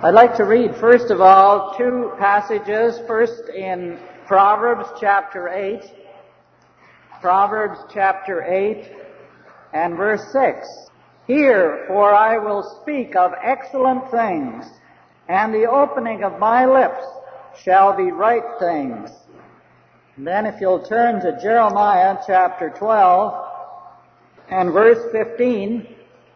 I'd like to read, first of all, two passages. First in Proverbs chapter 8. Proverbs chapter 8 and verse 6. Hear, for I will speak of excellent things, and the opening of my lips shall be right things. And then if you'll turn to Jeremiah chapter 12 and verse 15.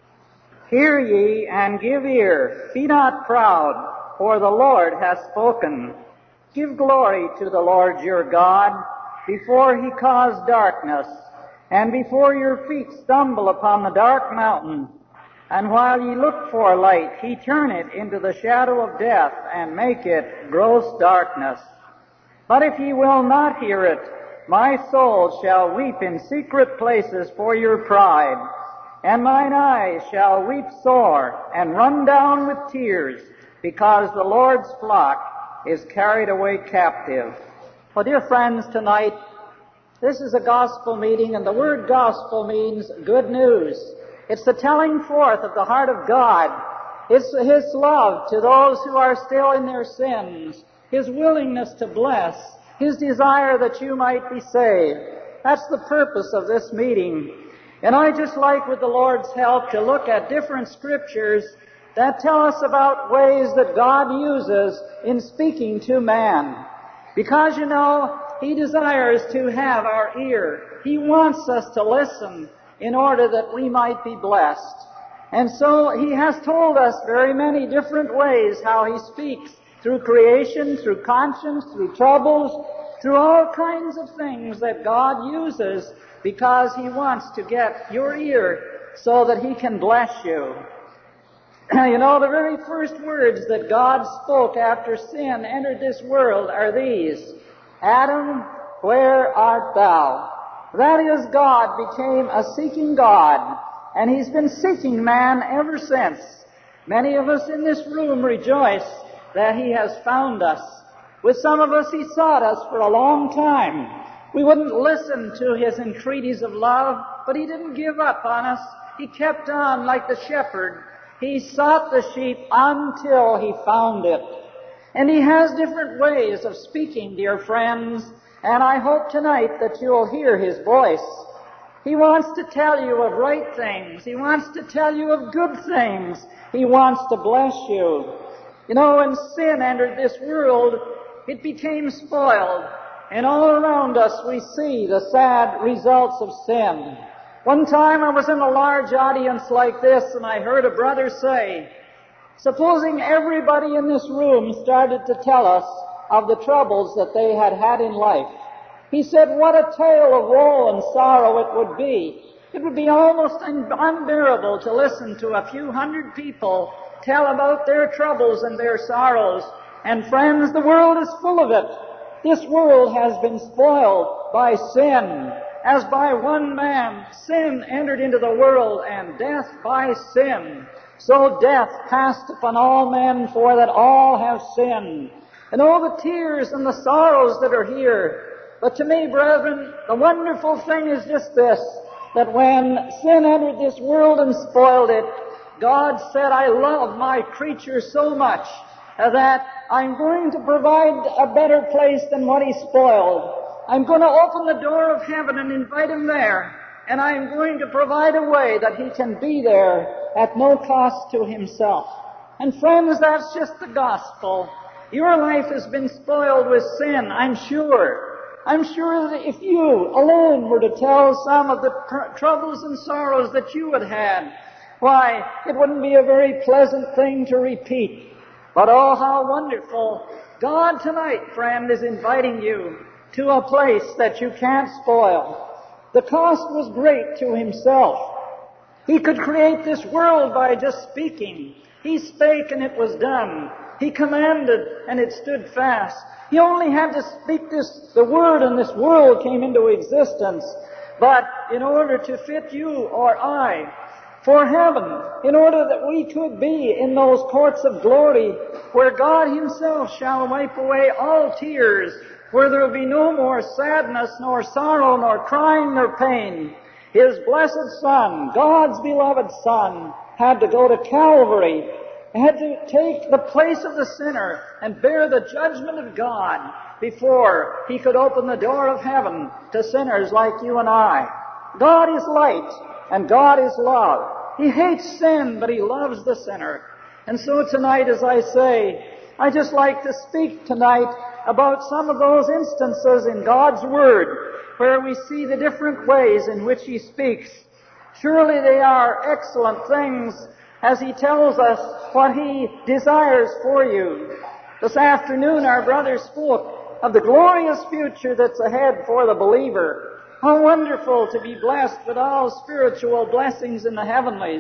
Hear ye and give ear, be not proud, for the Lord hath spoken. Give glory to the Lord your God, before he cause darkness, and before your feet stumble upon the dark mountain. And while ye look for light, he turn it into the shadow of death, and make it gross darkness. But if ye will not hear it, my soul shall weep in secret places for your pride, and mine eyes shall weep sore, and run down with tears, because the Lord's flock is carried away captive. Well, dear friends, tonight, this is a gospel meeting, and the word gospel means good news. It's the telling forth of the heart of God. It's His love to those who are still in their sins, His willingness to bless, His desire that you might be saved. That's the purpose of this meeting. And I just like, with the Lord's help, to look at different scriptures that tell us about ways that God uses in speaking to man. Because, you know, He desires to have our ear. He wants us to listen in order that we might be blessed. And so He has told us very many different ways how He speaks, through creation, through conscience, through troubles, through all kinds of things that God uses, because He wants to get your ear so that He can bless you. You know, the very first words that God spoke after sin entered this world are these: Adam, where art thou? That is, God became a seeking God, and He's been seeking man ever since. Many of us in this room rejoice that He has found us. With some of us, He sought us for a long time. We wouldn't listen to His entreaties of love, but He didn't give up on us. He kept on like the shepherd. He sought the sheep until He found it. And He has different ways of speaking, dear friends, and I hope tonight that you'll hear His voice. He wants to tell you of right things. He wants to tell you of good things. He wants to bless you. You know, when sin entered this world, it became spoiled. And all around us we see the sad results of sin. One time I was in a large audience like this, and I heard a brother say, supposing everybody in this room started to tell us of the troubles that they had had in life. He said, what a tale of woe and sorrow it would be. It would be almost unbearable to listen to a few hundred people tell about their troubles and their sorrows. And friends, the world is full of it. This world has been spoiled by sin. As by one man sin entered into the world, and death by sin. So death passed upon all men, for that all have sinned. And all the tears and the sorrows that are here. But to me, brethren, the wonderful thing is just this, that when sin entered this world and spoiled it, God said, I love my creature so much that I'm going to provide a better place than what He spoiled. I'm going to open the door of heaven and invite Him there. And I'm going to provide a way that He can be there at no cost to Himself. And friends, that's just the gospel. Your life has been spoiled with sin, I'm sure. I'm sure that if you alone were to tell some of the troubles and sorrows that you had had, why, it wouldn't be a very pleasant thing to repeat. But oh, how wonderful. God tonight, friend, is inviting you to a place that you can't spoil. The cost was great to Himself. He could create this world by just speaking. He spake and it was done. He commanded and it stood fast. He only had to speak the word, and this world came into existence. But in order to fit you or I for heaven, in order that we could be in those courts of glory where God Himself shall wipe away all tears, where there will be no more sadness, nor sorrow, nor crying, nor pain. His blessed Son, God's beloved Son, had to go to Calvary had to take the place of the sinner and bear the judgment of God before he could open the door of heaven to sinners like you and I. God is light and God is love. He hates sin, but he loves the sinner. And so tonight, as I say, I just like to speak tonight about some of those instances in God's Word where we see the different ways in which He speaks. Surely they are excellent things as He tells us what He desires for you. This afternoon our brother spoke of the glorious future that's ahead for the believer. How wonderful to be blessed with all spiritual blessings in the heavenlies.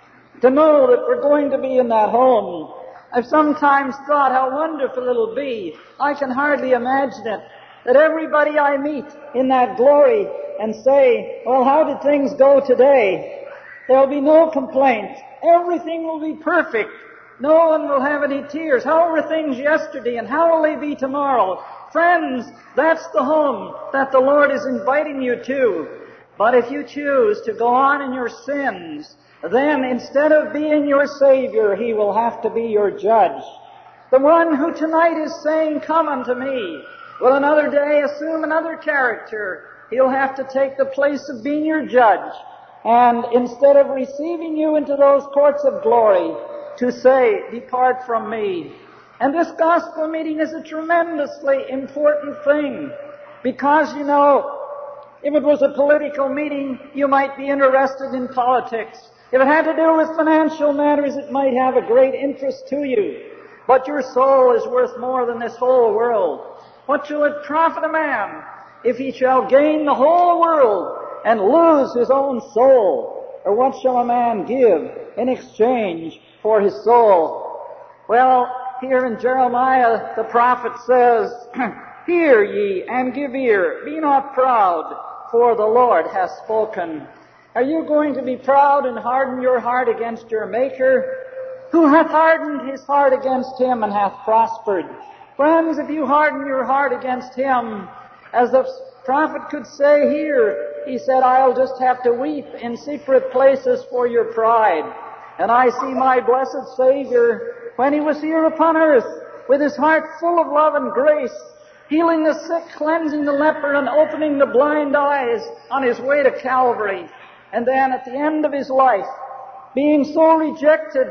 To know that we're going to be in that home. I've sometimes thought how wonderful it'll be. I can hardly imagine it. That everybody I meet in that glory and say, well, how did things go today? There'll be no complaint. Everything will be perfect. No one will have any tears. How were things yesterday and how will they be tomorrow? Friends, that's the home that the Lord is inviting you to. But if you choose to go on in your sins, then instead of being your Savior, He will have to be your judge. The one who tonight is saying, come unto me, will another day assume another character. He'll have to take the place of being your judge. And instead of receiving you into those courts of glory, to say, depart from me. And this gospel meeting is a tremendously important thing. Because, you know, if it was a political meeting, you might be interested in politics. If it had to do with financial matters, it might have a great interest to you. But your soul is worth more than this whole world. What shall it profit a man if he shall gain the whole world and lose his own soul? Or what shall a man give in exchange for his soul? Well, here in Jeremiah, the prophet says, hear ye and give ear, be not proud, for the Lord hath spoken. Are you going to be proud and harden your heart against your Maker? Who hath hardened his heart against Him and hath prospered? Friends, if you harden your heart against Him, as the prophet could say here, he said, I'll just have to weep in secret places for your pride. And I see my blessed Savior, when He was here upon earth, with His heart full of love and grace, healing the sick, cleansing the leper, and opening the blind eyes on His way to Calvary. And then at the end of His life, being so rejected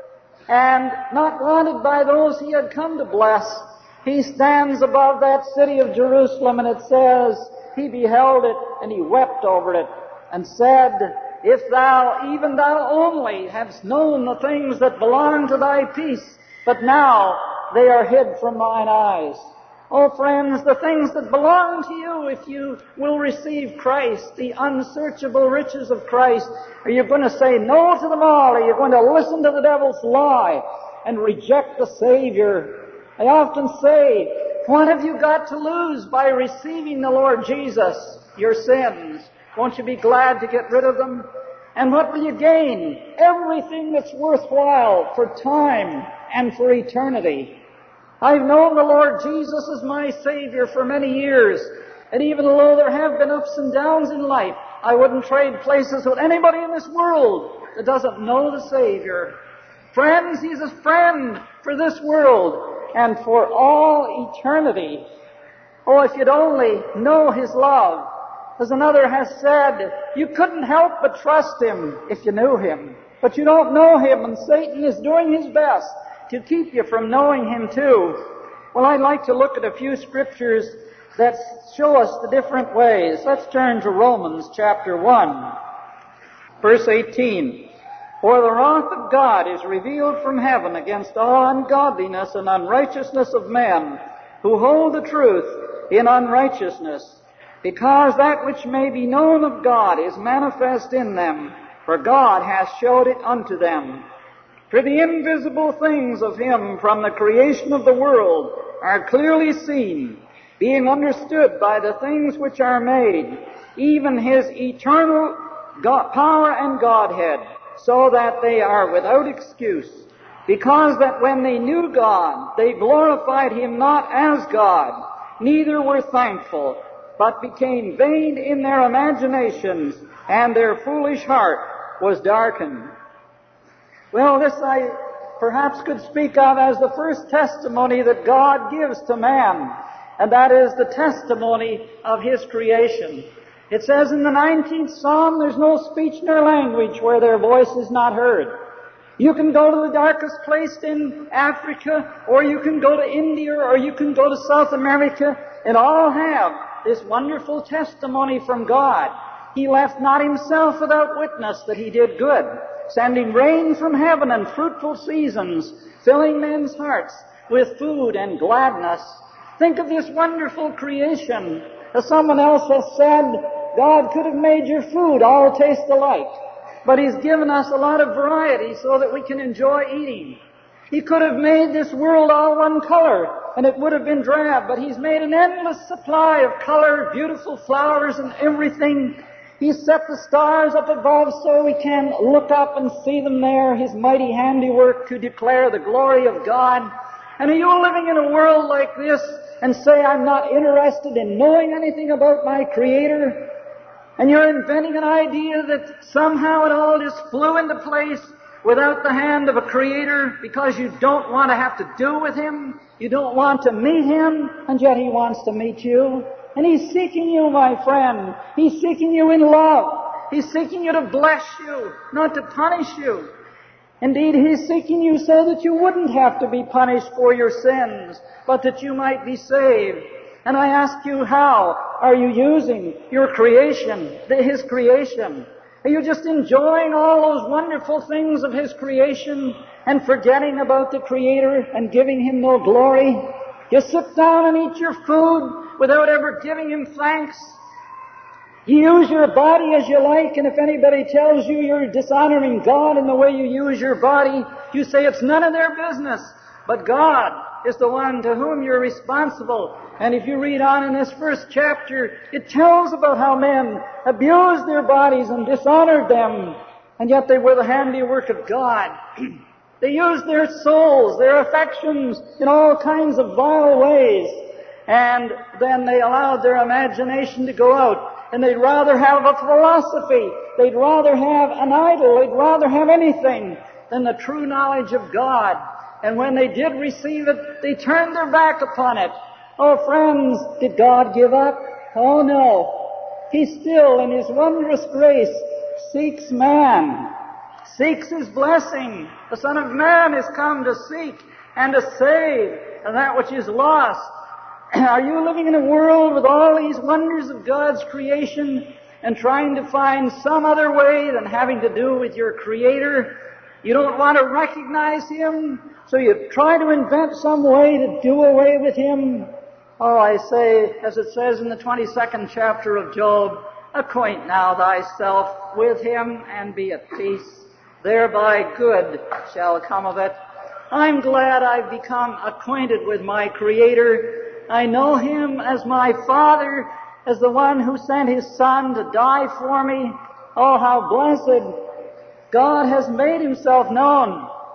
and not wanted by those He had come to bless, He stands above that city of Jerusalem, and it says, He beheld it, and He wept over it, and said, if thou, even thou only, hadst known the things that belong to thy peace, but now they are hid from mine eyes. Oh, friends, the things that belong to you, if you will receive Christ, the unsearchable riches of Christ, are you going to say no to them all? Are you going to listen to the devil's lie and reject the Savior? I often say, what have you got to lose by receiving the Lord Jesus? Your sins. Won't you be glad to get rid of them? And what will you gain? Everything that's worthwhile for time and for eternity. I've known the Lord Jesus as my Savior for many years, and even though there have been ups and downs in life, I wouldn't trade places with anybody in this world that doesn't know the Savior. Friends, He's a friend for this world and for all eternity. Oh, if you'd only know His love. As another has said, you couldn't help but trust Him if you knew Him. But you don't know Him, and Satan is doing his best to keep you from knowing Him too. Well, I'd like to look at a few scriptures that show us the different ways. Let's turn to Romans chapter 1, verse 18. For the wrath of God is revealed from heaven against all ungodliness and unrighteousness of men, who hold the truth in unrighteousness, because that which may be known of God is manifest in them, for God hath showed it unto them. For the invisible things of Him from the creation of the world are clearly seen, being understood by the things which are made, even His eternal power and Godhead, so that they are without excuse. Because that when they knew God, they glorified Him not as God, neither were thankful, but became vain in their imaginations, and their foolish heart was darkened. Well, this I perhaps could speak of as the first testimony that God gives to man, and that is the testimony of His creation. It says in the 19th Psalm, there's no speech nor language where their voice is not heard. You can go to the darkest place in Africa, or you can go to India, or you can go to South America, and all have this wonderful testimony from God. He left not Himself without witness that He did good, sending rain from heaven and fruitful seasons, filling men's hearts with food and gladness. Think of this wonderful creation. As someone else has said, God could have made your food all taste alike, but He's given us a lot of variety so that we can enjoy eating. He could have made this world all one color, and it would have been drab, but He's made an endless supply of color, beautiful flowers and everything. He set the stars up above so we can look up and see them there, His mighty handiwork to declare the glory of God. And are you living in a world like this and say, I'm not interested in knowing anything about my Creator? And you're inventing an idea that somehow it all just flew into place without the hand of a Creator because you don't want to have to do with Him, you don't want to meet Him, and yet He wants to meet you. And He's seeking you, my friend. He's seeking you in love. He's seeking you to bless you, not to punish you. Indeed, He's seeking you so that you wouldn't have to be punished for your sins, but that you might be saved. And I ask you, how are you using your creation, His creation? Are you just enjoying all those wonderful things of His creation and forgetting about the Creator and giving Him no glory? You sit down and eat your food without ever giving Him thanks. You use your body as you like, and if anybody tells you you're dishonoring God in the way you use your body, you say it's none of their business. But God is the one to whom you're responsible. And if you read on in this first chapter, it tells about how men abused their bodies and dishonored them, and yet they were the handiwork of God. They used their souls, their affections in all kinds of vile ways, and then they allowed their imagination to go out. And they'd rather have a philosophy, they'd rather have an idol, they'd rather have anything than the true knowledge of God. And when they did receive it, they turned their back upon it. Oh, friends, did God give up? Oh, no. He still, in His wondrous grace, seeks man, seeks His blessing. The Son of Man is come to seek and to save that which is lost. Are you living in a world with all these wonders of God's creation and trying to find some other way than having to do with your Creator? You don't want to recognize Him, so you try to invent some way to do away with Him. Oh, I say, as it says in the 22nd chapter of Job, acquaint now thyself with Him and be at peace. Thereby good shall come of it. I'm glad I've become acquainted with my Creator. I know Him as my Father, as the one who sent His Son to die for me. Oh, how blessed. God has made Himself known.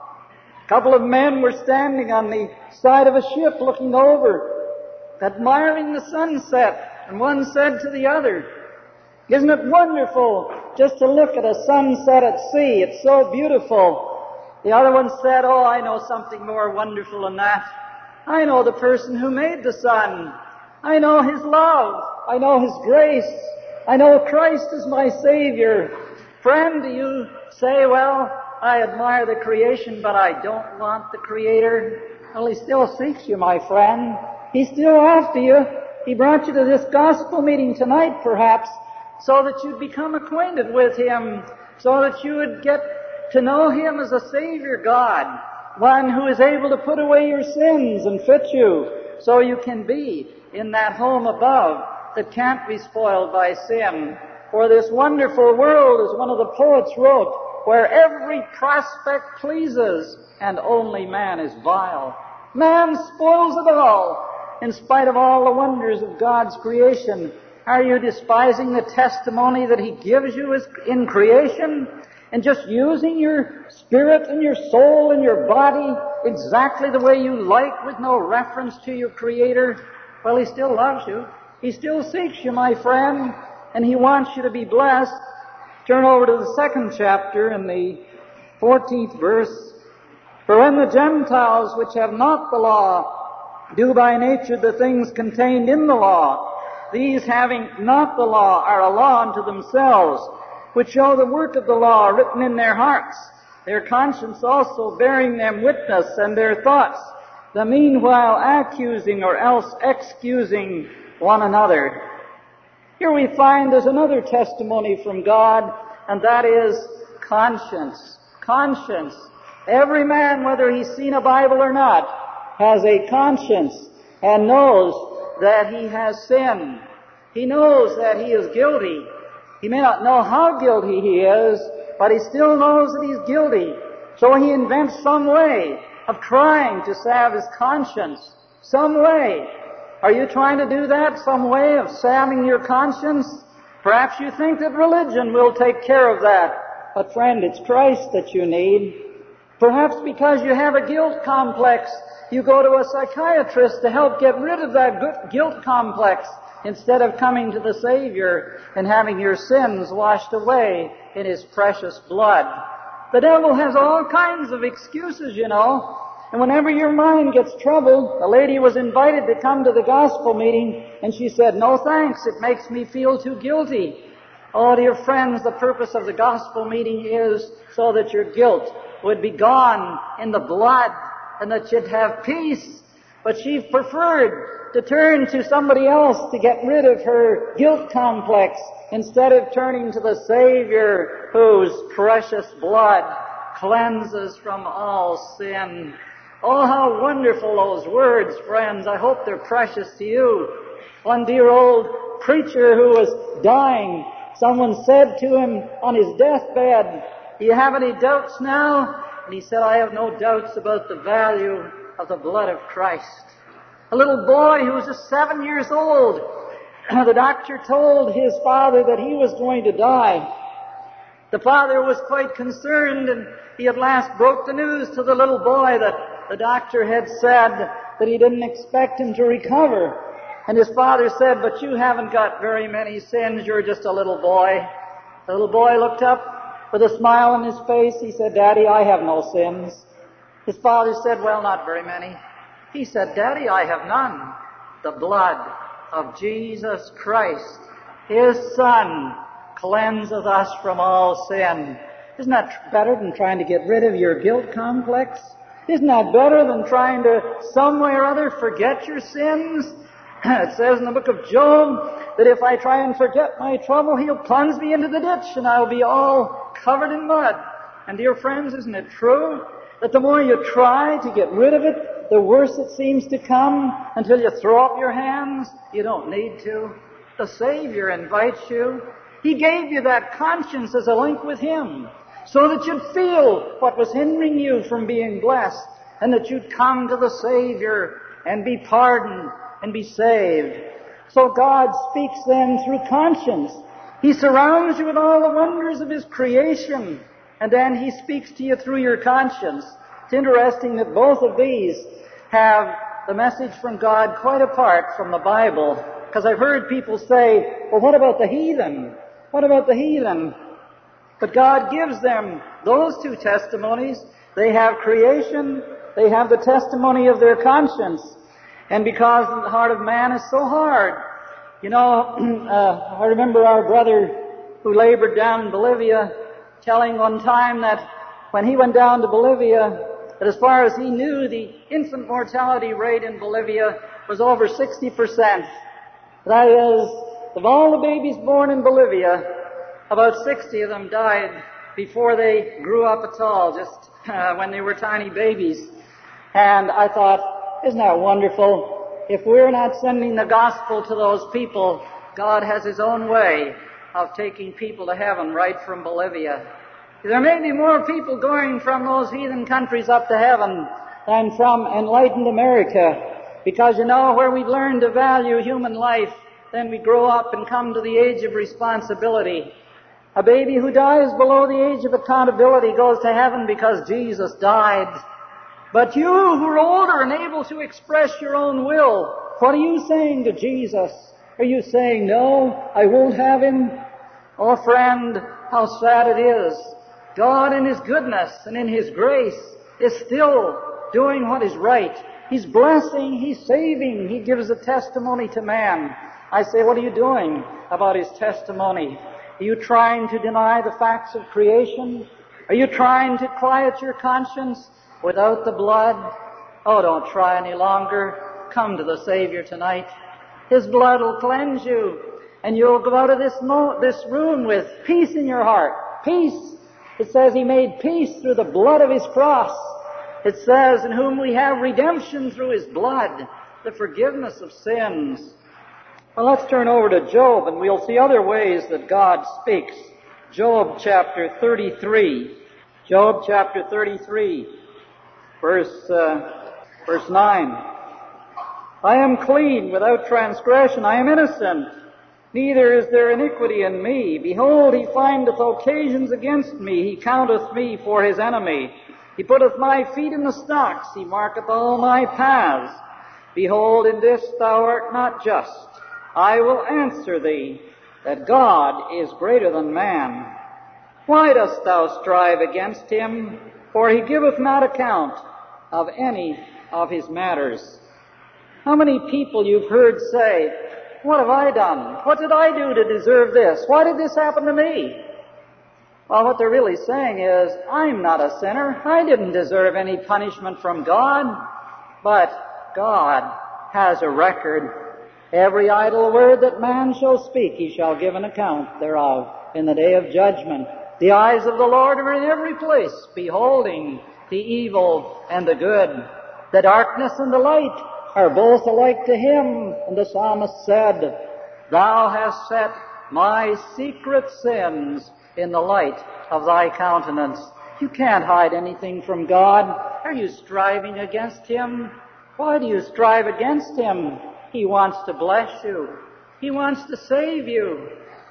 A couple of men were standing on the side of a ship looking over, admiring the sunset, and one said to the other, "Isn't it wonderful just to look at a sunset at sea? It's so beautiful." The other one said, "Oh, I know something more wonderful than that. I know the person who made the sun. I know His love. I know His grace. I know Christ is my Savior." Friend, do you say, well, I admire the creation, but I don't want the Creator? Well, He still seeks you, my friend. He's still after you. He brought you to this gospel meeting tonight, perhaps, so that you'd become acquainted with Him, so that you would get to know Him as a Savior God, one who is able to put away your sins and fit you so you can be in that home above that can't be spoiled by sin. For this wonderful world, as one of the poets wrote, where every prospect pleases and only man is vile. Man spoils it all, in spite of all the wonders of God's creation. Are you despising the testimony that He gives you in creation? And just using your spirit and your soul and your body exactly the way you like with no reference to your Creator? Well, He still loves you. He still seeks you, my friend, and He wants you to be blessed. Turn over to the 2nd chapter in the 14th verse. For when the Gentiles which have not the law do by nature the things contained in the law, these having not the law are a law unto themselves, which show the work of the law written in their hearts, their conscience also bearing them witness, and their thoughts, the meanwhile accusing or else excusing one another. Here we find there's another testimony from God, and that is conscience. Conscience. Every man, whether he's seen a Bible or not, has a conscience and knows that he has sinned. He knows that he is guilty. He may not know how guilty he is, but he still knows that he's guilty. So he invents some way of trying to salve his conscience. Some way. Are you trying to do that? Some way of salving your conscience? Perhaps you think that religion will take care of that. But friend, it's Christ that you need. Perhaps because you have a guilt complex, you go to a psychiatrist to help get rid of that guilt complex instead of coming to the Savior and having your sins washed away in His precious blood. The devil has all kinds of excuses, you know. And whenever your mind gets troubled, a lady was invited to come to the gospel meeting, and she said, "No thanks, it makes me feel too guilty." Oh, dear friends, the purpose of the gospel meeting is so that your guilt would be gone in the blood and that you'd have peace. But she preferred to turn to somebody else to get rid of her guilt complex instead of turning to the Savior whose precious blood cleanses from all sin. Oh, how wonderful those words, friends. I hope they're precious to you. One dear old preacher who was dying, someone said to him on his deathbed, "Do you have any doubts now?" And he said, "I have no doubts about the value of the blood of Christ." A little boy who was just 7 years old, the doctor told his father that he was going to die. The father was quite concerned, and he at last broke the news to the little boy that the doctor had said that he didn't expect him to recover. And his father said, "But you haven't got very many sins, you're just a little boy." The little boy looked up with a smile on his face. He said, "Daddy, I have no sins." His father said, "Well, not very many." He said, "Daddy, I have none. The blood of Jesus Christ, His Son, cleanseth us from all sin." Isn't that better than trying to get rid of your guilt complex? Isn't that better than trying to some way or other forget your sins? It says in the book of Job that if I try and forget my trouble, He'll plunge me into the ditch and I'll be all covered in mud. And dear friends, isn't it true that the more you try to get rid of it, the worse it seems to come until you throw up your hands? You don't need to. The Savior invites you. He gave you that conscience as a link with Him so that you'd feel what was hindering you from being blessed and that you'd come to the Savior and be pardoned and be saved. So God speaks then through conscience. He surrounds you with all the wonders of His creation, and then He speaks to you through your conscience. It's interesting that both of these have the message from God quite apart from the Bible, because I've heard people say, "Well, what about the heathen? What about the heathen?" But God gives them those two testimonies. They have creation, they have the testimony of their conscience. And because the heart of man is so hard. You know, I remember our brother who labored down in Bolivia telling one time that when he went down to Bolivia, that as far as he knew, the infant mortality rate in Bolivia was over 60%. That is, of all the babies born in Bolivia, about 60 of them died before they grew up at all, just when they were tiny babies. And I thought, isn't that wonderful? If we're not sending the gospel to those people, God has His own way of taking people to heaven right from Bolivia. There may be more people going from those heathen countries up to heaven than from enlightened America, because you know, where we learn to value human life, then we grow up and come to the age of responsibility. A baby who dies below the age of accountability goes to heaven because Jesus died. But you who are older and able to express your own will, what are you saying to Jesus? Are you saying, "No, I won't have Him"? Oh, friend, how sad it is. God in His goodness and in His grace is still doing what is right. He's blessing, he's saving, he gives a testimony to man. I say, what are you doing about his testimony? Are you trying to deny the facts of creation? Are you trying to quiet your conscience without the blood? Oh, don't try any longer. Come to the Savior tonight. His blood will cleanse you, and you'll go out of this room with peace in your heart. Peace. It says he made peace through the blood of his cross. It says, in whom we have redemption through his blood, the forgiveness of sins. Well, let's turn over to Job, and we'll see other ways that God speaks. Job chapter 33. Job chapter 33, verse 9. I am clean without transgression. I am innocent. Neither is there iniquity in me. Behold, he findeth occasions against me. He counteth me for his enemy. He putteth my feet in the stocks. He marketh all my paths. Behold, in this thou art not just. I will answer thee, that God is greater than man. Why dost thou strive against him? For he giveth not account of any of his matters. How many people you've heard say, what have I done? What did I do to deserve this? Why did this happen to me? Well, what they're really saying is, I'm not a sinner. I didn't deserve any punishment from God. But God has a record. Every idle word that man shall speak, he shall give an account thereof in the day of judgment. The eyes of the Lord are in every place, beholding the evil and the good. The darkness and the light are both alike to him. And the psalmist said, Thou hast set my secret sins in the light of thy countenance. You can't hide anything from God. Are you striving against him? Why do you strive against him? He wants to bless you. He wants to save you.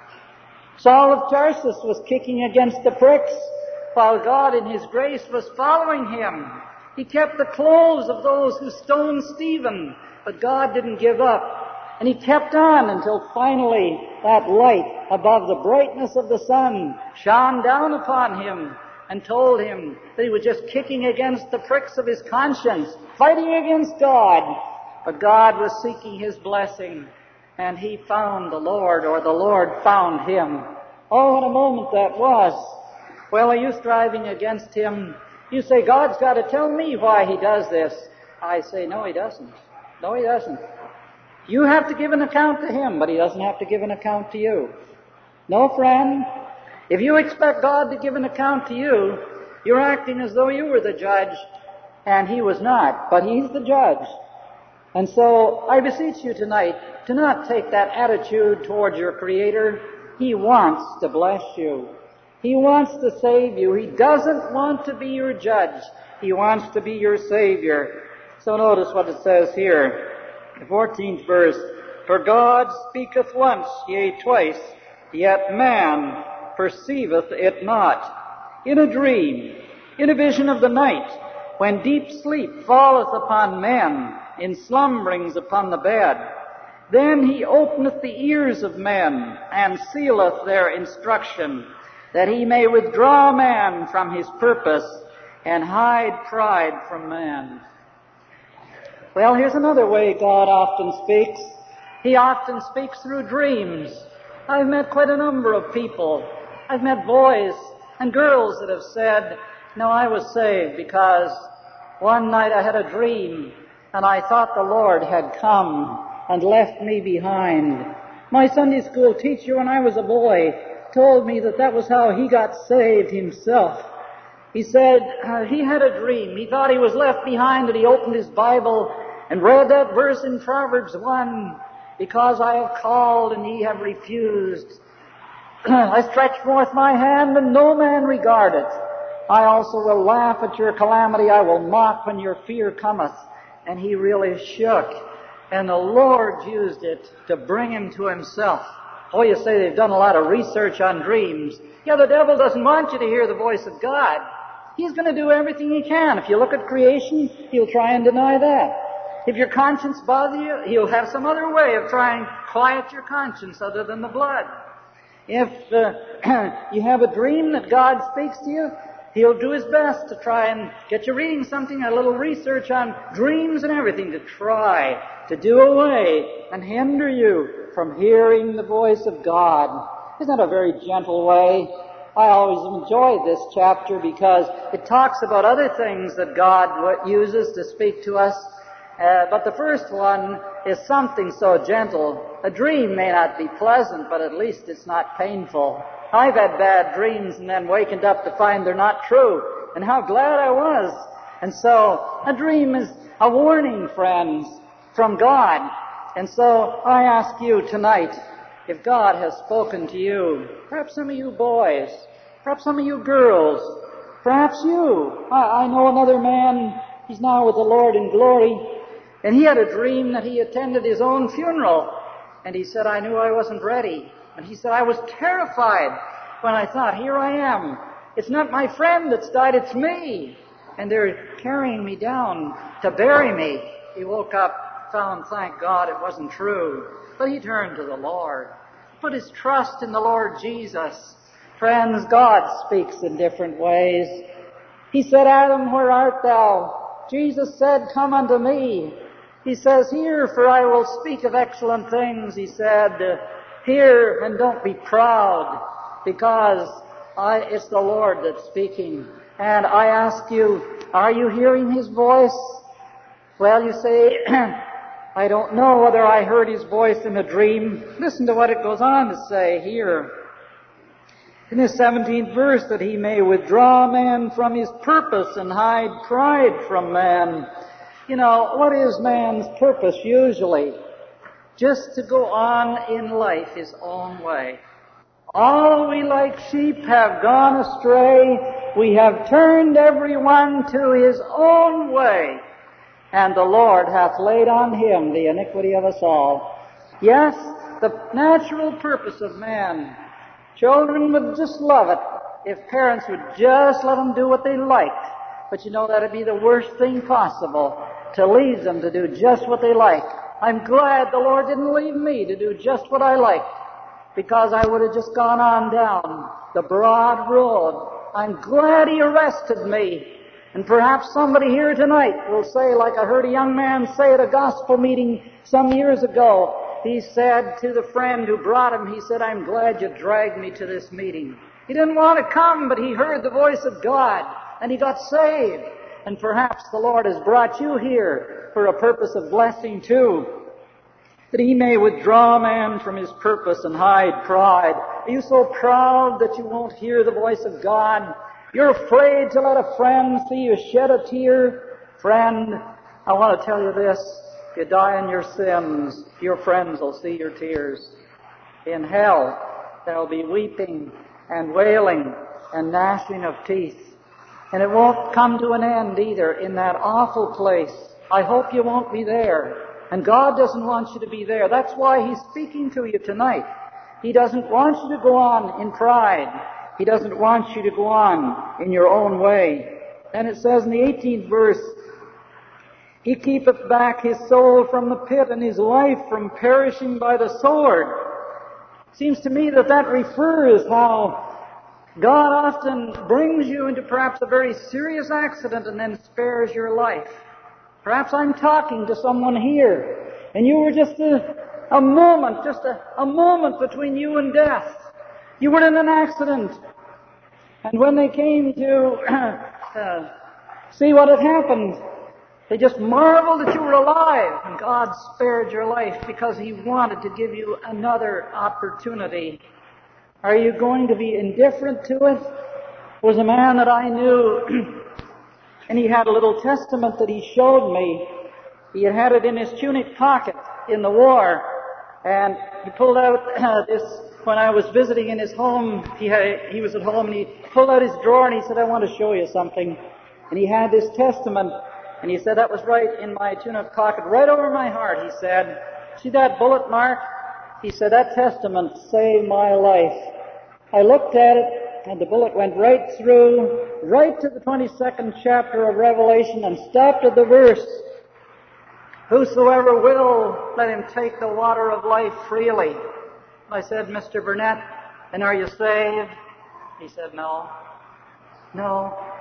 Saul of Tarsus was kicking against the pricks while God in his grace was following him. He kept the clothes of those who stoned Stephen, but God didn't give up. And he kept on until finally that light above the brightness of the sun shone down upon him and told him that he was just kicking against the pricks of his conscience, fighting against God. But God was seeking his blessing, and he found the Lord, or the Lord found him. Oh, what a moment that was. Well, are you striving against him? You say, God's got to tell me why he does this. I say, no, he doesn't. No, he doesn't. You have to give an account to him, but he doesn't have to give an account to you. No, friend. If you expect God to give an account to you, you're acting as though you were the judge, and he was not, but he's the judge. And so I beseech you tonight to not take that attitude towards your Creator. He wants to bless you. He wants to save you. He doesn't want to be your judge. He wants to be your Savior. So notice what it says here, the 14th verse. For God speaketh once, yea, twice, yet man perceiveth it not. In a dream, in a vision of the night, when deep sleep falleth upon men, in slumberings upon the bed, then he openeth the ears of men, and sealeth their instruction, that he may withdraw man from his purpose, and hide pride from man. Well, here's another way God often speaks. He often speaks through dreams. I've met quite a number of people. I've met boys and girls that have said, no, I was saved because one night I had a dream, and I thought the Lord had come and left me behind. My Sunday school teacher, when I was a boy, told me that was how he got saved himself. He said he had a dream. He thought he was left behind, and he opened his Bible and read that verse in Proverbs 1, because I have called and ye have refused. I stretch forth my hand and no man regardeth. I also will laugh at your calamity. I will mock when your fear cometh. And he really shook. And the Lord used it to bring him to himself. Oh, you say they've done a lot of research on dreams. Yeah, the devil doesn't want you to hear the voice of God. He's going to do everything he can. If you look at creation, he'll try and deny that. If your conscience bothers you, he'll have some other way of trying to quiet your conscience other than the blood. If you have a dream that God speaks to you, He'll do his best to try and get you reading something, a little research on dreams and everything, to try to do away and hinder you from hearing the voice of God. Isn't that a very gentle way? I always enjoy this chapter because it talks about other things that God uses to speak to us. But the first one is something so gentle. A dream may not be pleasant, but at least it's not painful. I've had bad dreams and then wakened up to find they're not true. And how glad I was. And so, a dream is a warning, friends, from God. And so, I ask you tonight, if God has spoken to you, perhaps some of you boys, perhaps some of you girls, perhaps you. I know another man, he's now with the Lord in glory, and he had a dream that he attended his own funeral. And he said, I knew I wasn't ready. And he said, I was terrified when I thought, here I am. It's not my friend that's died, it's me. And they're carrying me down to bury me. He woke up, found, thank God, it wasn't true. But he turned to the Lord, put his trust in the Lord Jesus. Friends, God speaks in different ways. He said, Adam, where art thou? Jesus said, come unto me. He says, hear, for I will speak of excellent things. He said, hear and don't be proud, because it's the Lord that's speaking. And I ask you, are you hearing his voice? Well, you say, I don't know whether I heard his voice in a dream. Listen to what it goes on to say here. In the 17th verse, that he may withdraw man from his purpose and hide pride from man. You know, what is man's purpose usually? Just to go on in life his own way. All we like sheep have gone astray. We have turned every one to his own way. And the Lord hath laid on him the iniquity of us all. Yes, the natural purpose of man. Children would just love it if parents would just let them do what they liked. But you know, that'd be the worst thing possible, to leave them to do just what they like. I'm glad the Lord didn't leave me to do just what I liked, because I would have just gone on down the broad road. I'm glad he arrested me. And perhaps somebody here tonight will say, like I heard a young man say at a gospel meeting some years ago, he said to the friend who brought him, he said, I'm glad you dragged me to this meeting. He didn't want to come, but he heard the voice of God, and he got saved. And perhaps the Lord has brought you here for a purpose of blessing too, that he may withdraw man from his purpose and hide pride. Are you so proud that you won't hear the voice of God? You're afraid to let a friend see you shed a tear? Friend, I want to tell you this. If you die in your sins, your friends will see your tears. In hell, there'll be weeping and wailing and gnashing of teeth. And it won't come to an end either in that awful place. I hope you won't be there. And God doesn't want you to be there. That's why he's speaking to you tonight. He doesn't want you to go on in pride. He doesn't want you to go on in your own way. And it says in the 18th verse, he keepeth back his soul from the pit and his life from perishing by the sword. Seems to me that refers how God often brings you into perhaps a very serious accident and then spares your life. Perhaps I'm talking to someone here, and you were just a moment between you and death. You were in an accident. And when they came to see what had happened, they just marveled that you were alive. And God spared your life because he wanted to give you another opportunity. Are you going to be indifferent to it? There was a man that I knew, and he had a little testament that he showed me. He had it in his tunic pocket in the war. And he pulled out this, when I was visiting in his home, he was at home, and he pulled out his drawer and he said, I want to show you something. And he had this testament, and he said, that was right in my tunic pocket, right over my heart. He said, see that bullet mark? He said, that testament saved my life. I looked at it, and the bullet went right through, right to the 22nd chapter of Revelation, and stopped at the verse, whosoever will, let him take the water of life freely. I said, Mr. Burnett, and are you saved? He said, no. No.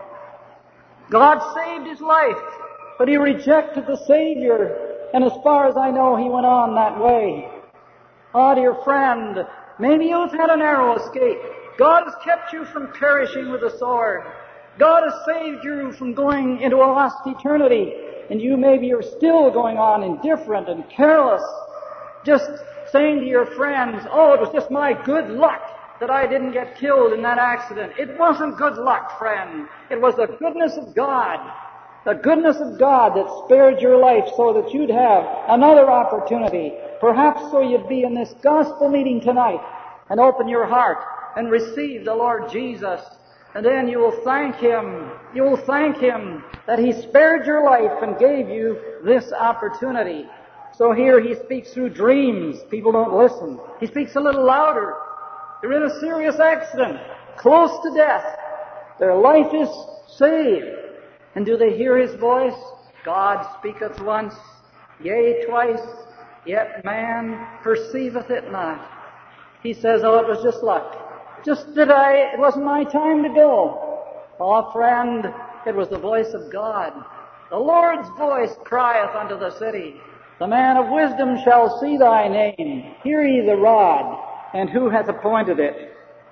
God saved his life, but he rejected the Savior, and as far as I know, he went on that way. Oh, dear friend, maybe you've had a narrow escape. God has kept you from perishing with the sword. God has saved you from going into a lost eternity, and you maybe are still going on indifferent and careless, just saying to your friends, oh, it was just my good luck that I didn't get killed in that accident. It wasn't good luck, friend. It was the goodness of God. The goodness of God that spared your life so that you'd have another opportunity. Perhaps so you'd be in this gospel meeting tonight and open your heart and receive the Lord Jesus. And then you will thank Him. You will thank Him that He spared your life and gave you this opportunity. So here He speaks through dreams. People don't listen. He speaks a little louder. They're in a serious accident, close to death. Their life is saved. And do they hear His voice? God speaketh once, yea, twice, yet man perceiveth it not. He says, oh, it was just luck. It wasn't my time to go. Oh, friend, it was the voice of God. The Lord's voice crieth unto the city, the man of wisdom shall see thy name. Hear ye the rod, and who hath appointed it?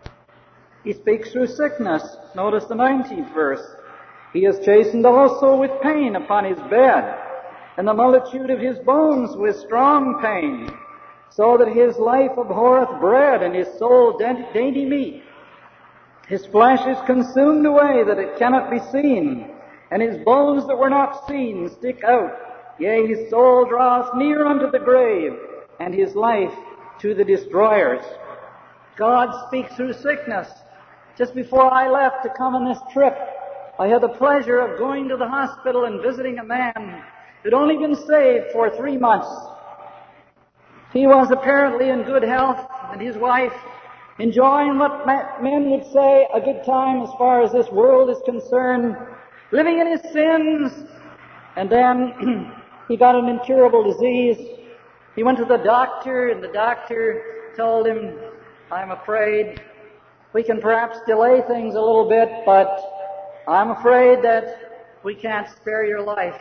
He speaks through sickness. Notice the 19th verse. He is chastened also with pain upon his bed, and the multitude of his bones with strong pain, so that his life abhorreth bread, and his soul dainty meat. His flesh is consumed away, that it cannot be seen, and his bones that were not seen stick out. Yea, his soul draweth near unto the grave, and his life to the destroyers. God speaks through sickness. Just before I left to come on this trip, I had the pleasure of going to the hospital and visiting a man who'd only been saved for 3 months. He was apparently in good health, and his wife enjoying what men would say a good time as far as this world is concerned, living in his sins. And then he got an incurable disease. He went to the doctor, and the doctor told him, I'm afraid we can perhaps delay things a little bit, but I'm afraid that we can't spare your life.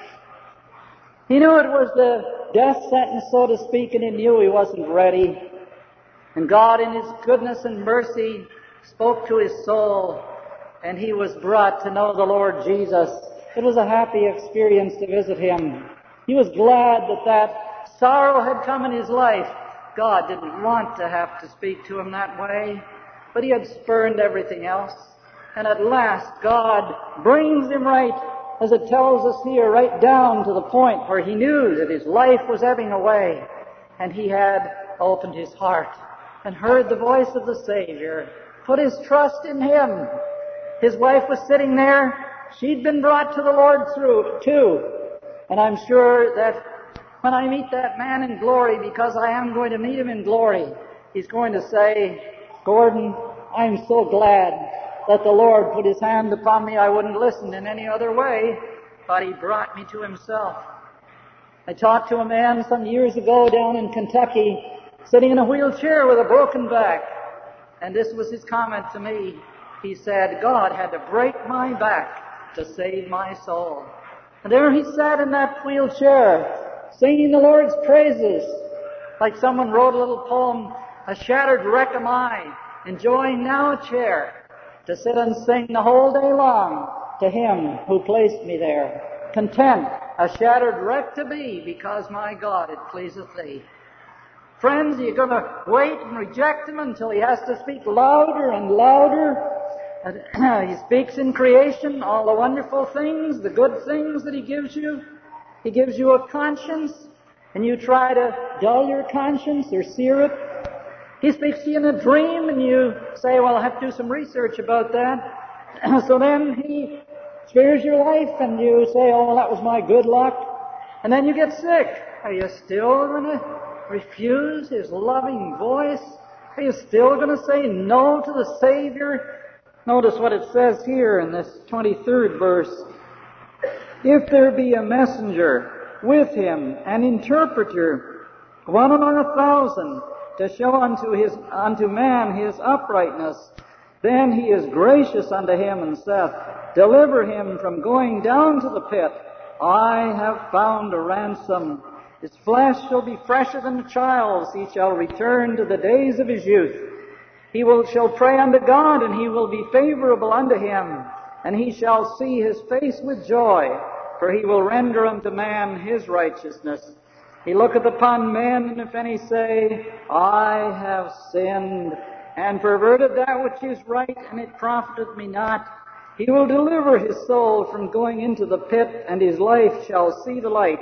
He knew it was the death sentence, so to speak, and he knew he wasn't ready. And God, in His goodness and mercy, spoke to his soul, and he was brought to know the Lord Jesus. It was a happy experience to visit him. He was glad that sorrow had come in his life. God didn't want to have to speak to him that way, but he had spurned everything else. And at last, God brings him right, as it tells us here, right down to the point where he knew that his life was ebbing away, and he had opened his heart and heard the voice of the Savior, put his trust in Him. His wife was sitting there. She'd been brought to the Lord too. And I'm sure that when I meet that man in glory, because I am going to meet him in glory, he's going to say, Gordon, I'm so glad that the Lord put His hand upon me. I wouldn't listen in any other way, but He brought me to Himself. I talked to a man some years ago down in Kentucky, sitting in a wheelchair with a broken back. And this was his comment to me. He said, God had to break my back to save my soul. And there he sat in that wheelchair, singing the Lord's praises. Like someone wrote a little poem, a shattered wreck am I, enjoying now a chair, to sit and sing the whole day long to Him who placed me there. Content, a shattered wreck to be, because my God, it pleaseth Thee. Friends, are you going to wait and reject Him until He has to speak louder and louder? And He speaks in creation, all the wonderful things, the good things that He gives you. He gives you a conscience, and you try to dull your conscience or sear it. He speaks to you in a dream, and you say, well, I have to do some research about that. So then He spares your life, and you say, oh, that was my good luck. And then you get sick. Are you still going to refuse His loving voice? Are you still going to say no to the Savior? Notice what it says here in this 23rd verse. If there be a messenger with him, an interpreter, one among 1,000, to show unto man his uprightness, then he is gracious unto him and saith, Deliver him from going down to the pit. I have found a ransom. His flesh shall be fresher than a child's. He shall return to the days of his youth. Shall pray unto God, and he will be favorable unto him. And he shall see his face with joy, for he will render unto man his righteousness. He looketh upon men, and if any say, I have sinned, and perverted that which is right, and it profiteth me not, he will deliver his soul from going into the pit, and his life shall see the light.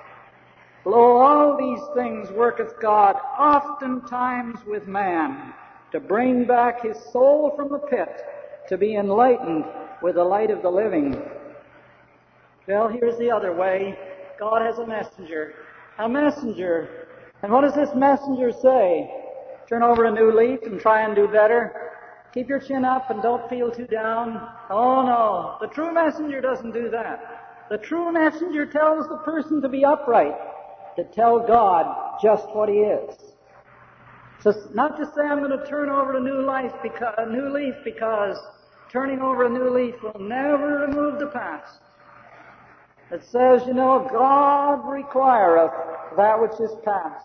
Lo, all these things worketh God oftentimes with man, to bring back his soul from the pit, to be enlightened with the light of the living. Well, here's the other way. God has a messenger. A messenger. And what does this messenger say? Turn over a new leaf and try and do better. Keep your chin up and don't feel too down. Oh no, the true messenger doesn't do that. The true messenger tells the person to be upright, to tell God just what he is. So not to say I'm going to turn over a new leaf because turning over a new leaf will never remove the past. It says, God requireth that which is past.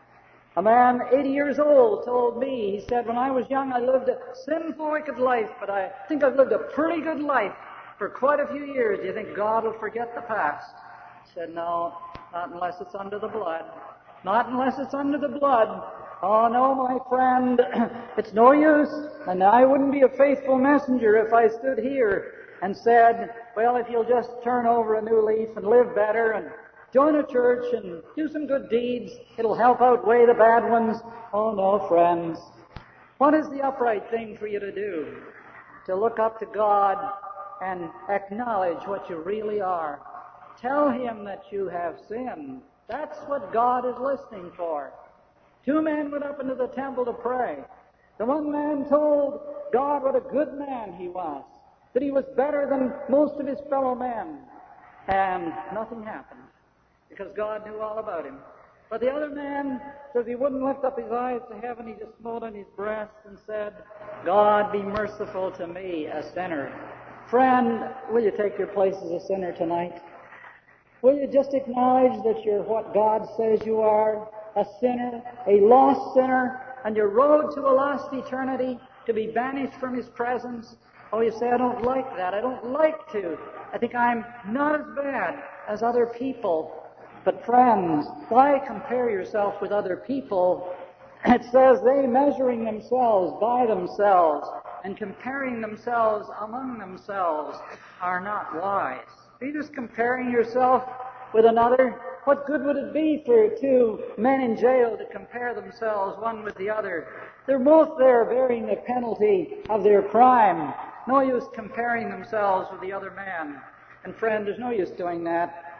A man 80 years old told me, he said, when I was young I lived a sinful, wicked life, but I think I've lived a pretty good life for quite a few years. Do you think God will forget the past? I said, no, not unless it's under the blood. Not unless it's under the blood. Oh no, my friend, it's no use. And I wouldn't be a faithful messenger if I stood here and said, well, if you'll just turn over a new leaf and live better and join a church and do some good deeds, it'll help outweigh the bad ones. Oh no, friends. What is the upright thing for you to do? To look up to God and acknowledge what you really are. Tell him that you have sinned. That's what God is listening for. 2 men went up into the temple to pray. The one man told God what a good man he was, that he was better than most of his fellow men. And nothing happened, because God knew all about him. But the other man says he wouldn't lift up his eyes to heaven. He just smote on his breast and said, God, be merciful to me, a sinner. Friend, will you take your place as a sinner tonight? Will you just acknowledge that you're what God says you are? A sinner, a lost sinner, on your road to a lost eternity, to be banished from his presence? Oh, you say, I don't like that. I don't like to. I think I'm not as bad as other people. But friends, why compare yourself with other people? It says they measuring themselves by themselves and comparing themselves among themselves are not wise. Are you just comparing yourself with another? What good would it be for 2 men in jail to compare themselves one with the other? They're both there bearing the penalty of their crime. No use comparing themselves with the other man. And friend, there's no use doing that.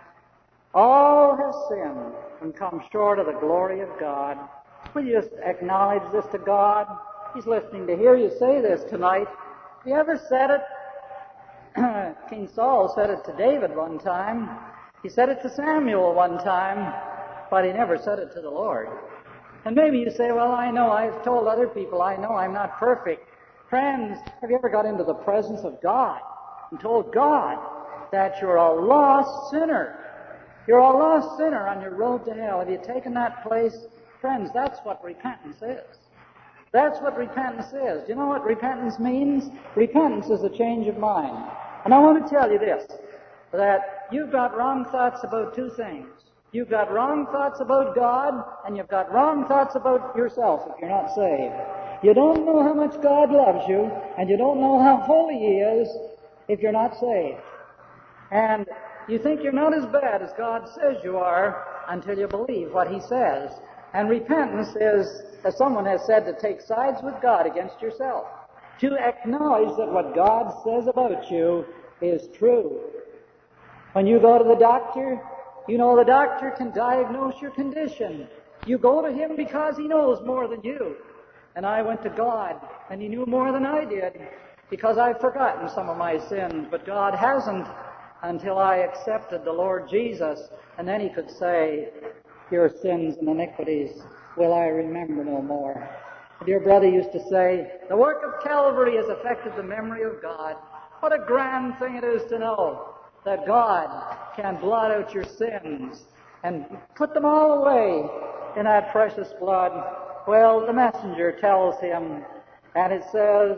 All have sinned and come short of the glory of God. Will you just acknowledge this to God? He's listening to hear you say this tonight. Have you ever said it? King Saul said it to David one time. He said it to Samuel one time, but he never said it to the Lord. And maybe you say, well, I know, I've told other people, I know I'm not perfect. Friends, have you ever got into the presence of God and told God that you're a lost sinner? You're a lost sinner on your road to hell. Have you taken that place? Friends, that's what repentance is. That's what repentance is. Do you know what repentance means? Repentance is a change of mind. And I want to tell you this, that you've got wrong thoughts about 2 things. You've got wrong thoughts about God, and you've got wrong thoughts about yourself if you're not saved. You don't know how much God loves you, and you don't know how holy He is if you're not saved. And you think you're not as bad as God says you are until you believe what He says. And repentance is, as someone has said, to take sides with God against yourself. To acknowledge that what God says about you is true. When you go to the doctor, you know the doctor can diagnose your condition. You go to him because he knows more than you. And I went to God, and He knew more than I did, because I've forgotten some of my sins, but God hasn't until I accepted the Lord Jesus, and then He could say, your sins and iniquities will I remember no more. A dear brother used to say, the work of Calvary has affected the memory of God. What a grand thing it is to know that God can blot out your sins and put them all away in that precious blood. Well, the messenger tells him, and it says,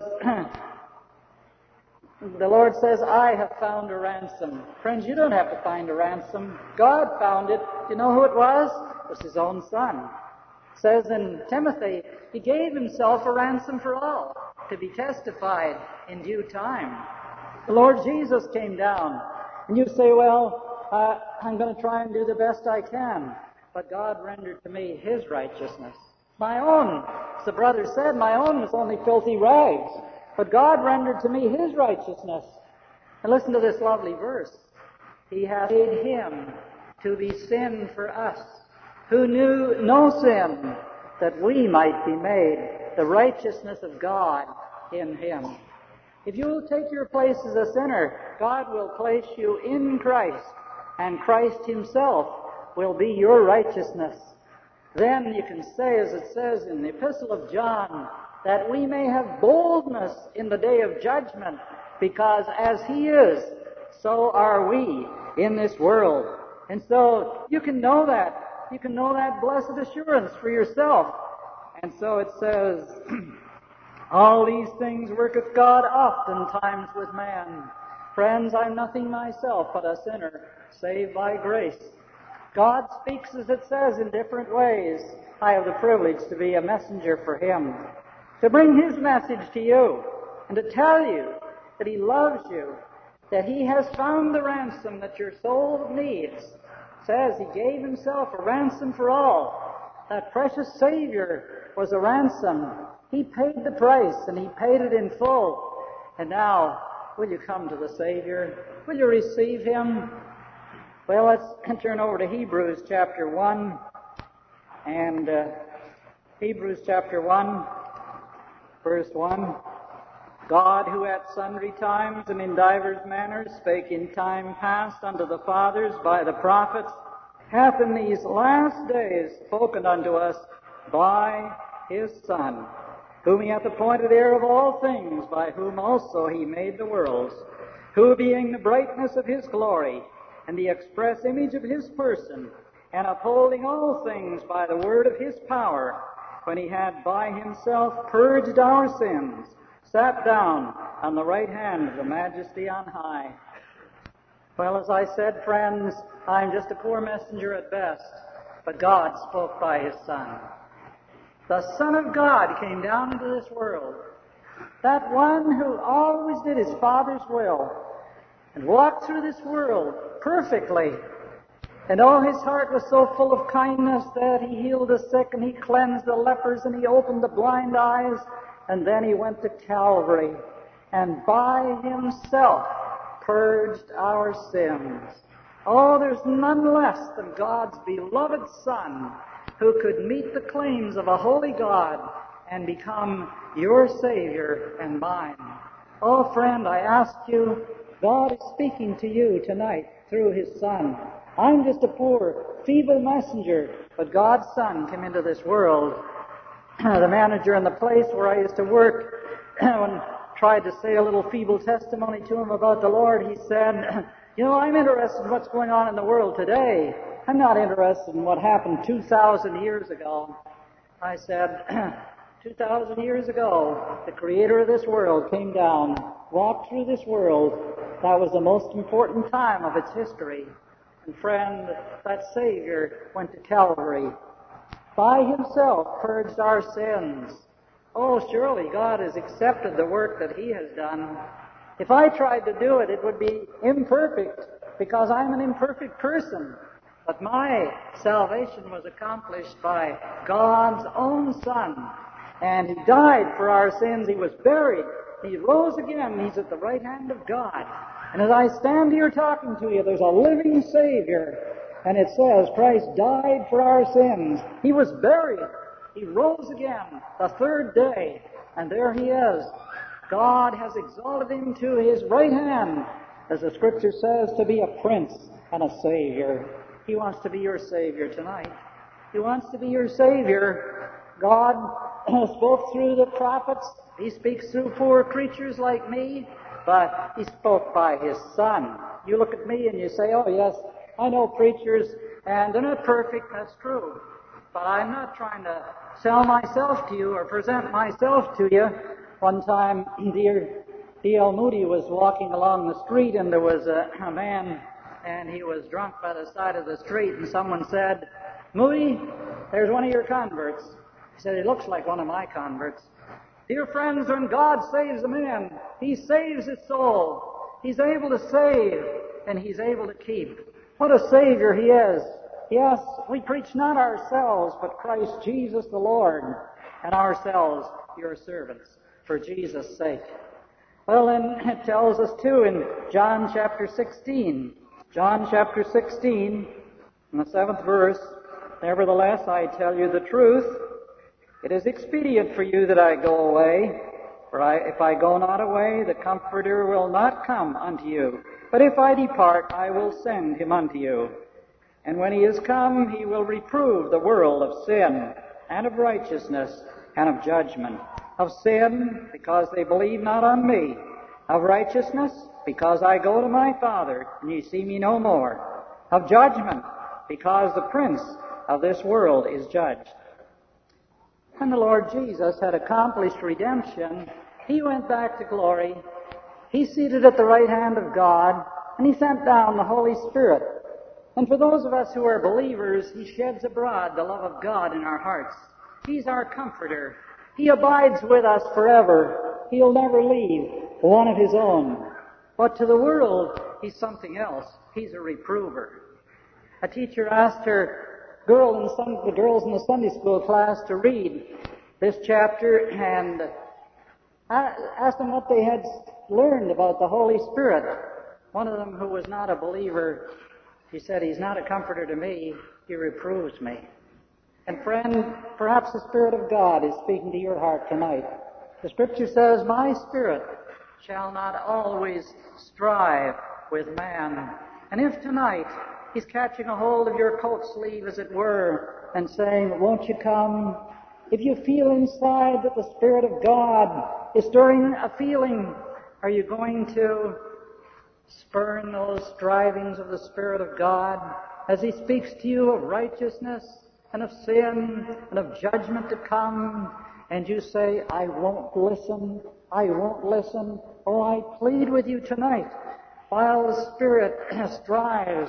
the Lord says, I have found a ransom. Friends, you don't have to find a ransom. God found it. Do you know who it was? It was His own Son. It says in Timothy, He gave Himself a ransom for all, to be testified in due time. The Lord Jesus came down, and you say, well, I'm going to try and do the best I can. But God rendered to me His righteousness. My own, as the brother said, my own was only filthy rags. But God rendered to me His righteousness. And listen to this lovely verse. He hath made Him to be sin for us, who knew no sin, that we might be made the righteousness of God in Him. If you will take your place as a sinner, God will place you in Christ, and Christ Himself will be your righteousness. Then you can say, as it says in the Epistle of John, that we may have boldness in the day of judgment, because as He is, so are we in this world. And so you can know that. You can know that blessed assurance for yourself. And so it says, all these things worketh God oftentimes with man. Friends, I'm nothing myself but a sinner, saved by grace. God speaks, as it says, in different ways. I have the privilege to be a messenger for Him, to bring His message to you, and to tell you that He loves you, that He has found the ransom that your soul needs. It says He gave Himself a ransom for all. That precious Savior was a ransom. He paid the price, and He paid it in full. And now, will you come to the Savior? Will you receive Him? Well, let's turn over to Hebrews chapter 1. And Hebrews chapter 1, verse 1. God, who at sundry times and in divers manners spake in time past unto the fathers by the prophets, hath in these last days spoken unto us by His Son, whom He hath appointed heir of all things, by whom also He made the worlds, who being the brightness of His glory, and the express image of His person, and upholding all things by the word of His power, when He had by Himself purged our sins, sat down on the right hand of the Majesty on high. Well, as I said, friends, I'm just a poor messenger at best, but God spoke by His Son. The Son of God came down into this world, that one who always did His Father's will, and walked through this world perfectly. And oh, His heart was so full of kindness that He healed the sick, and He cleansed the lepers, and He opened the blind eyes, and then He went to Calvary, and by Himself purged our sins. Oh, there's none less than God's beloved Son, who could meet the claims of a holy God and become your Savior and mine. Oh, friend, I ask you, God is speaking to you tonight through His Son. I'm just a poor, feeble messenger, but God's Son came into this world. The manager in the place where I used to work, when tried to say a little feeble testimony to him about the Lord, he said, you know, I'm interested in what's going on in the world today. I'm not interested in what happened 2,000 years ago. I said, 2,000 years ago, the Creator of this world came down, walked through this world. That was the most important time of its history. And friend, that Savior went to Calvary. By Himself purged our sins. Oh, surely God has accepted the work that He has done. If I tried to do it, it would be imperfect, because I'm an imperfect person. But my salvation was accomplished by God's own Son. And He died for our sins. He was buried. He rose again. He's at the right hand of God. And as I stand here talking to you, there's a living Savior. And it says Christ died for our sins. He was buried. He rose again the third day. And there He is. God has exalted Him to His right hand, as the Scripture says, to be a Prince and a Savior. He wants to be your Savior tonight. He wants to be your Savior. God spoke through the prophets. He speaks through poor creatures like me. but he spoke by his Son. You look at me and you say, oh yes, I know preachers, and they're not perfect, that's true. But I'm not trying to sell myself to you or present myself to you. One time, dear D.L. Moody was walking along the street, and there was a man, and he was drunk by the side of the street, and someone said, Moody, there's one of your converts. He said, he looks like one of my converts. Dear friends, when God saves a man, he saves his soul. He's able to save, and he's able to keep. What a Savior he is. Yes, we preach not ourselves, but Christ Jesus the Lord, and ourselves your servants, for Jesus' sake. Well, then it tells us too in John chapter 16. John chapter 16, in the 7th verse, nevertheless I tell you the truth, it is expedient for you that I go away, for if I go not away, the Comforter will not come unto you. But if I depart, I will send him unto you. And when he is come, he will reprove the world of sin, and of righteousness, and of judgment. Of sin, because they believe not on me. Of righteousness, because I go to my Father, and ye see me no more. Of judgment, because the prince of this world is judged. When the Lord Jesus had accomplished redemption, he went back to glory. He's seated at the right hand of God, and he sent down the Holy Spirit. And for those of us who are believers, he sheds abroad the love of God in our hearts. He's our comforter. He abides with us forever. He'll never leave one of his own. But to the world, he's something else. He's a reprover. A teacher asked the girls in the Sunday school class to read this chapter and asked them what they had learned about the Holy Spirit. One of them, who was not a believer, he said, he's not a comforter to me, he reproves me. And friend, perhaps the Spirit of God is speaking to your heart tonight. The Scripture says, my spirit shall not always strive with man. And if tonight he's catching a hold of your coat sleeve, as it were, and saying, won't you come? If you feel inside that the Spirit of God is stirring a feeling, are you going to spurn those strivings of the Spirit of God as he speaks to you of righteousness and of sin and of judgment to come, and you say, I won't listen, I won't listen. Oh, I plead with you tonight, while the Spirit strives,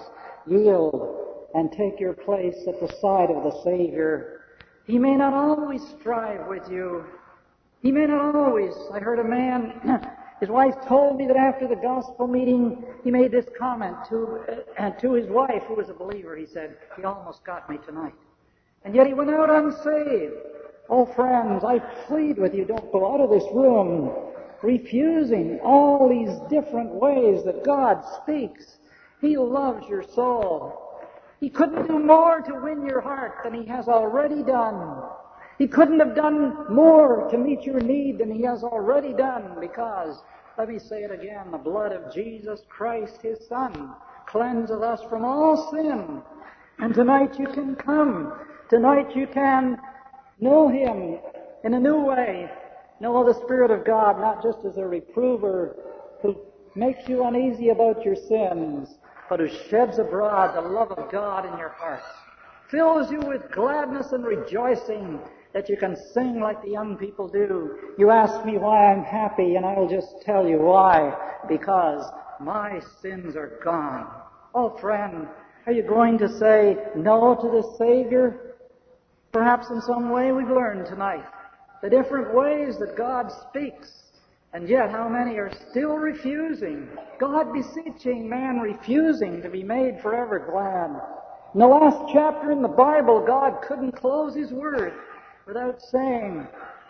yield and take your place at the side of the Savior. He may not always strive with you. He may not always. I heard a man, his wife told me that after the gospel meeting, he made this comment to his wife, who was a believer. He said, he almost got me tonight. And yet he went out unsaved. Oh, friends, I plead with you, don't go out of this room refusing all these different ways that God speaks. He loves your soul. He couldn't do more to win your heart than he has already done. He couldn't have done more to meet your need than he has already done, because, let me say it again, the blood of Jesus Christ, his Son, cleanseth us from all sin. And tonight you can come. Tonight you can know him in a new way. Know the Spirit of God, not just as a reprover who makes you uneasy about your sins, but who sheds abroad the love of God in your hearts, fills you with gladness and rejoicing that you can sing like the young people do. You ask me why I'm happy, and I'll just tell you why. Because my sins are gone. Oh, friend, are you going to say no to the Savior? Perhaps in some way we've learned tonight the different ways that God speaks, and yet how many are still refusing. God beseeching, man refusing to be made forever glad. In the last chapter in the Bible, God couldn't close his word without saying,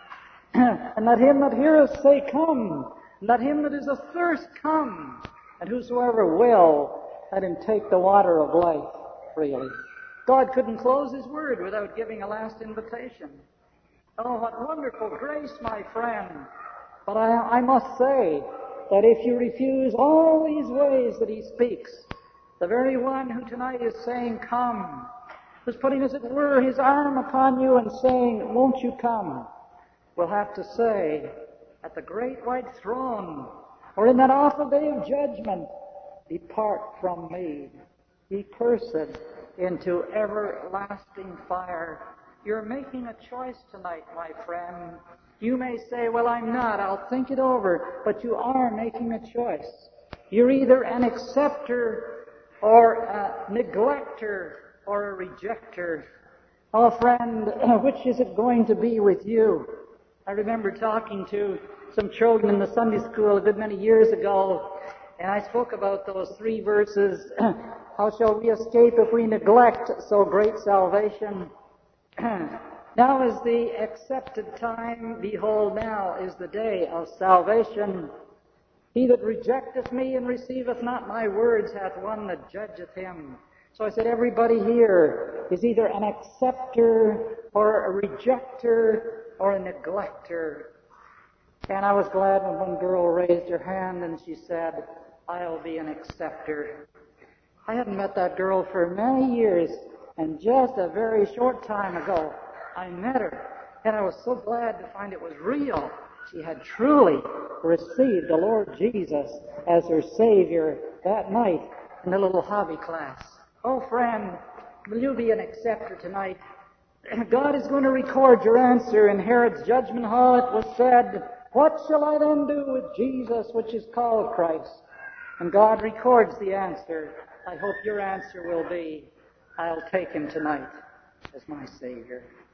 and let him that heareth say, come. And let him that is athirst come. And whosoever will, let him take the water of life freely. God couldn't close his word without giving a last invitation. Oh, what wonderful grace, my friend. But I must say that if you refuse all these ways that he speaks, the very one who tonight is saying, come, who's putting, as it were, his arm upon you and saying, won't you come, will have to say, at the great white throne Or in that awful day of judgment, depart from me, ye cursed, into everlasting fire. You're making a choice tonight, my friend. You may say, well, I'm not. I'll think it over. But you are making a choice. You're either an acceptor or a neglector or a rejecter. Oh, friend, which is it going to be with you? I remember talking to some children in the Sunday school a good many years ago, and I spoke about those 3 verses. How shall we escape if we neglect so great salvation? Now is the accepted time. Behold, now is the day of salvation. He that rejecteth me and receiveth not my words hath one that judgeth him. So I said, everybody here is either an acceptor or a rejecter or a neglecter. And I was glad when one girl raised her hand and she said, I'll be an acceptor. I hadn't met that girl for many years, and just a very short time ago, I met her. And I was so glad to find it was real. She had truly received the Lord Jesus as her Savior that night in the little hobby class. Oh, friend, will you be an acceptor tonight? God is going to record your answer in Herod's judgment hall. It was said, what shall I then do with Jesus, which is called Christ? And God records the answer. I hope your answer will be, I'll take him tonight as my Savior.